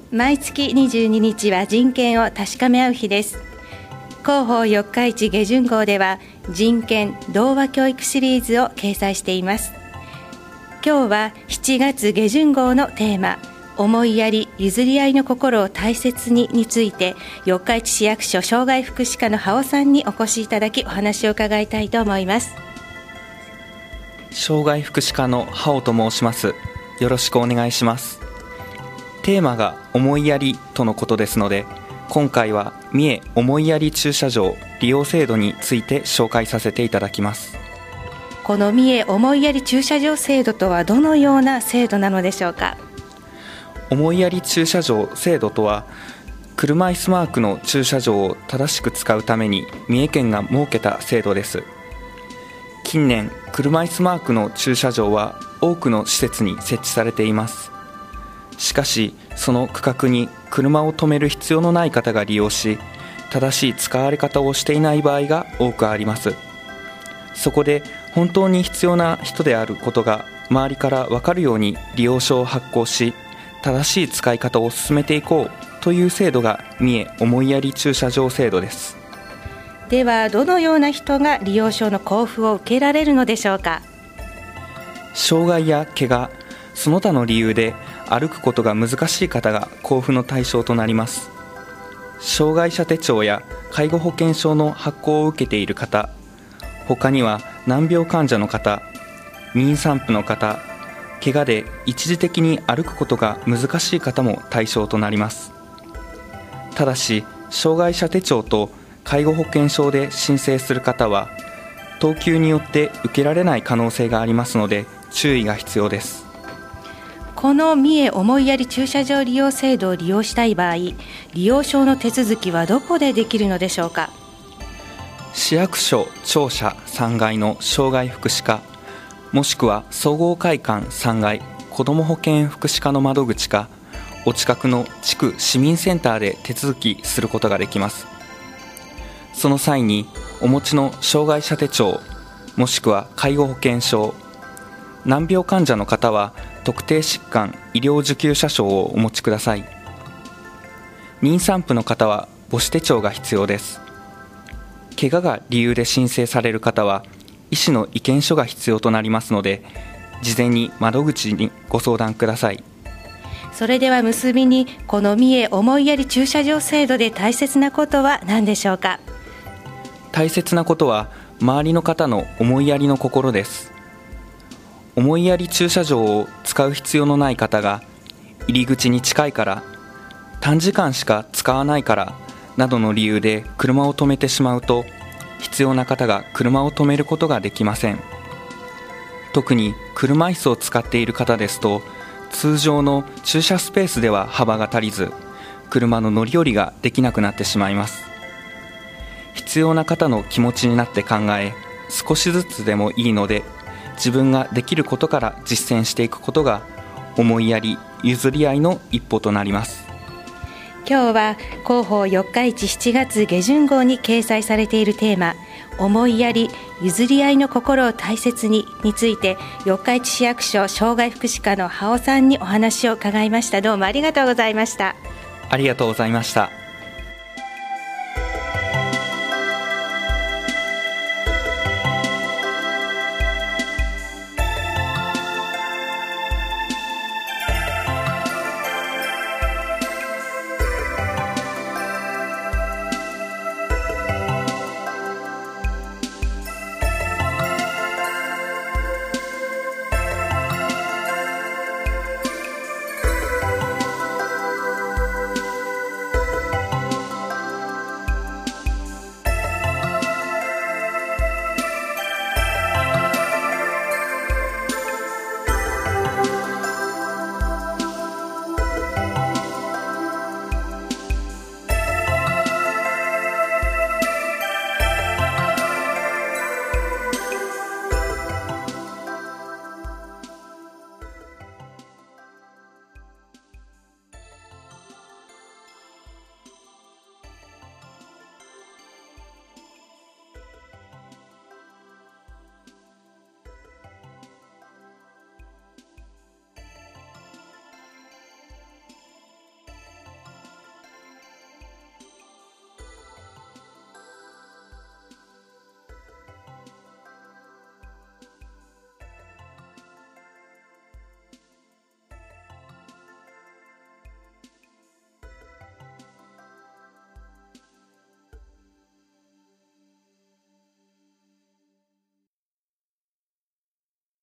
毎月22日は人権を確かめ合う日です。広報四日市下旬号では人権童話教育シリーズを掲載しています。今日は7月下旬号のテーマ、思いやり譲り合いの心を大切にについて、四日市市役所障害福祉課の羽尾さんにお越しいただき、お話を伺いたいと思います。 障害福祉課の羽尾と申します。よろしくお願いします。テーマが思いやりとのことですので、今回は三重思いやり駐車場利用制度について紹介させていただきます。 この三重思いやり駐車場制度とはどのような制度なのでしょうか。 思いやり駐車場制度とは、車椅子マークの駐車場を正しく使うために三重県が設けた制度です。近年、車椅子マークの駐車場は多くの施設に設置されています。しかし、その区画に車を止める必要のない方が利用し、正しい使われ方をしていない場合が多くあります。そこで、本当に必要な人であることが周りから分かるように利用書を発行し、正しい使い方を進めていこうという制度が三重思いやり駐車場制度です。 では、どのような人が利用証の交付を受けられるのでしょうか。 障害や怪我、その他の理由で歩くことが難しい方が交付の対象となります。障害者手帳や介護保険証の発行を受けている方、他には難病患者の方、妊産婦の方、怪我で一時的に歩くことが難しい方も対象となります。ただし、障害者手帳と介護保険証で申請する方は、等級によって受けられない可能性がありますので、注意が必要です。 この三重思いやり駐車場利用制度を利用したい場合、利用証の手続きはどこでできるのでしょうか。 市役所庁舎3階の障害福祉課、もしくは総合会館3階子ども保健福祉課の窓口か、お近くの地区市民センターで手続きすることができます。その際にお持ちの障害者手帳、もしくは介護保険証、難病患者の方は特定疾患医療受給者証をお持ちください。妊産婦の方は母子手帳が必要です。怪我が理由で申請される方は医師の意見書が必要となりますので、事前に窓口にご相談ください。 それでは結びに、この三重思いやり駐車場制度で大切なことは何でしょうか。 大切なことは、周りの方の思いやりの心です。思いやり駐車場を使う必要のない方が、入り口に近いから、短時間しか使わないからなどの理由で車を止めてしまうと、必要な方が車を止めることができません。特に車椅子を使っている方ですと、通常の駐車スペースでは幅が足りず、車の乗り降りができなくなってしまいます。必要な方の気持ちになって考え、少しずつでもいいので、自分ができることから実践していくことが、思いやり譲り合いの一歩となります。 今日は広報四日市7月下旬号に掲載されているテーマ、思いやり譲り合いの心を大切にについて、四日市市役所障害福祉課の羽尾さんにお話を伺いました。どうもありがとうございました。 ありがとうございました。